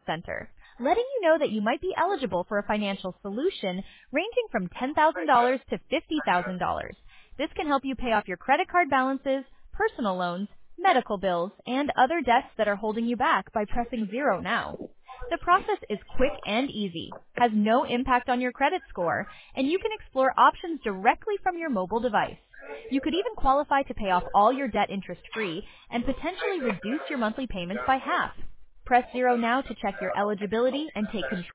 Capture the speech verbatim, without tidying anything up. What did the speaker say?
Center, letting you know that you might be eligible for a financial solution ranging from ten thousand dollars to fifty thousand dollars. This can help you pay off your credit card balances, personal loans, medical bills, and other debts that are holding you back by pressing zero now. The process is quick and easy, has no impact on your credit score, and you can explore options directly from your mobile device. You could even qualify to pay off all your debt interest-free and potentially reduce your monthly payments by half. Press zero now to check your eligibility and take control.